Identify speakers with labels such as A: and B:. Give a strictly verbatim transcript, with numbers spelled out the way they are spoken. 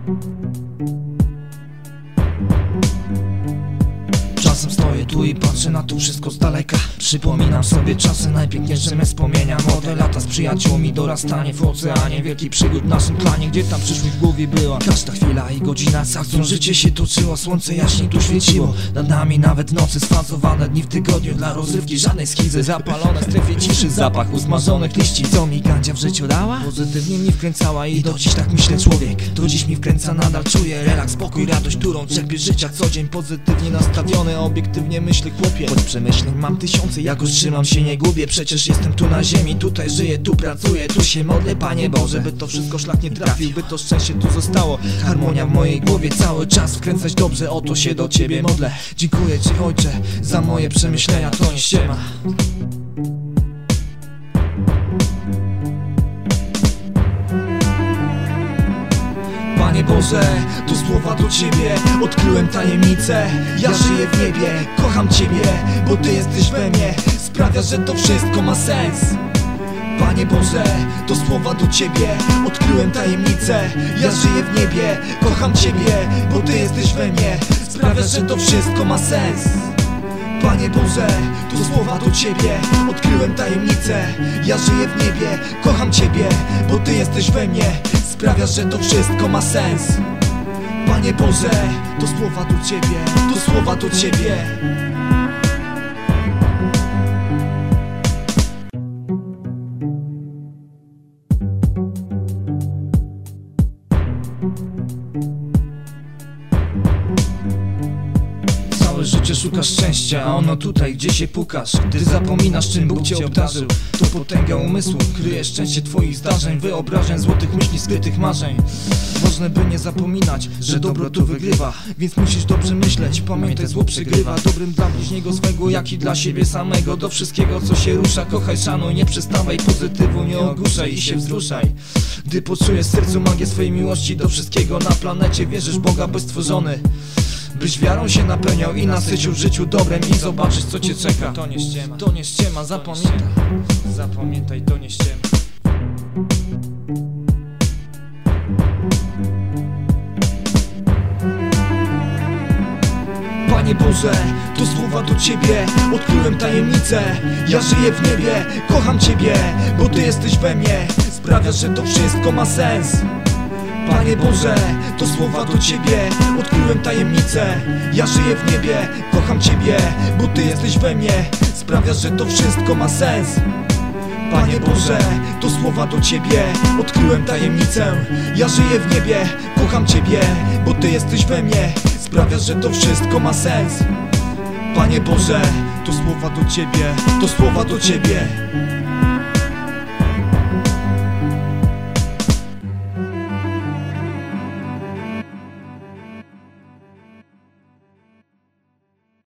A: Czasem stoję tu i patrzę na to wszystko z daleka. Przypominam sobie czasy najpiękniejsze me wspomnienia. Młode lata z przyjaciółmi, dorastanie w oceanie wielkich przygód w naszym klanie. Gdzie tam przyszłość w głowie była, każda chwila i godzina z akcją życie się toczyło. Słońce jaśniej tu świeciło, nad nami nawet nocy sfazowane dni w tygodniu. Dla rozrywki żadnej schizy, zapalone strefie ciszy. Zapach usmażonych liści, co mi gandzia w życiu dała? Pozytywnie mnie wkręcała i do dziś tak myślę człowiek. Do dziś mi wkręca, nadal czuję relaks, spokój, radość, którą czerpię życia co dzień. Pozytywnie nastawiony, obiektywnie myślę chłopie. Choć przemyśleń mam tysiące, jakoś trzymam się, nie gubię. Przecież jestem tu na ziemi, tutaj żyję, tu pracuję. Tu się modlę, Panie Boże, by to wszystko szlak nie trafił, by to szczęście tu zostało. Harmonia w mojej głowie, cały czas wkręcać dobrze, o to się do Ciebie modlę. Dziękuję Ci, Ojcze, za moje przemyślenia, to nie ściema. Panie Boże, to słowa do Ciebie, odkryłem tajemnicę. Ja żyję w niebie, kocham Ciebie, bo Ty jesteś we mnie. Sprawia, że to wszystko ma sens. Panie Boże, to słowa do Ciebie, odkryłem tajemnicę. Ja żyję w niebie, kocham Ciebie, bo Ty jesteś we mnie. Sprawia, że to wszystko ma sens. Panie Boże, to słowa do Ciebie, odkryłem tajemnicę. Ja żyję w niebie, kocham Ciebie, bo Ty jesteś we mnie. Sprawia, że to wszystko ma sens. Panie Boże, to słowa do Ciebie, to słowa do Ciebie. Całe życie szukasz szczęścia, a ono tutaj, gdzie się pukasz. Gdy zapominasz, czym Bóg Cię obdarzył, to potęga umysłu kryje szczęście Twoich zdarzeń, wyobrażeń, złotych myśli, skrytych marzeń. Ważne, by nie zapominać, że dobro tu wygrywa, więc musisz dobrze myśleć, pamiętaj, zło przegrywa. Dobrym dla bliźniego swego, jak i dla siebie samego. Do wszystkiego, co się rusza, kochaj, szanuj, nie przestawaj, pozytywu nie ogłuszaj i się wzruszaj. Gdy poczujesz w sercu magię swej miłości do wszystkiego na planecie, wierzysz w Boga, by stworzony, byś wiarą się napełniał i nasycił w życiu dobrem i zobaczysz, co Cię czeka. To nie ściema, to nie ściema, zapamiętaj, zapamiętaj, to nie ściema. Panie Boże, to słowa do Ciebie, odkryłem tajemnicę. Ja żyję w niebie, kocham Ciebie, bo Ty jesteś we mnie. Sprawia, że to wszystko ma sens. Panie Boże, to słowa do Ciebie, odkryłem tajemnicę. Ja żyję w niebie, kocham Ciebie, bo Ty jesteś we mnie. Sprawia, że to wszystko ma sens. Panie Boże, to słowa do Ciebie, odkryłem tajemnicę. Ja żyję w niebie, kocham Ciebie, bo Ty jesteś we mnie. Sprawia, że to wszystko ma sens. Panie Boże, to słowa do Ciebie, to słowa do Ciebie.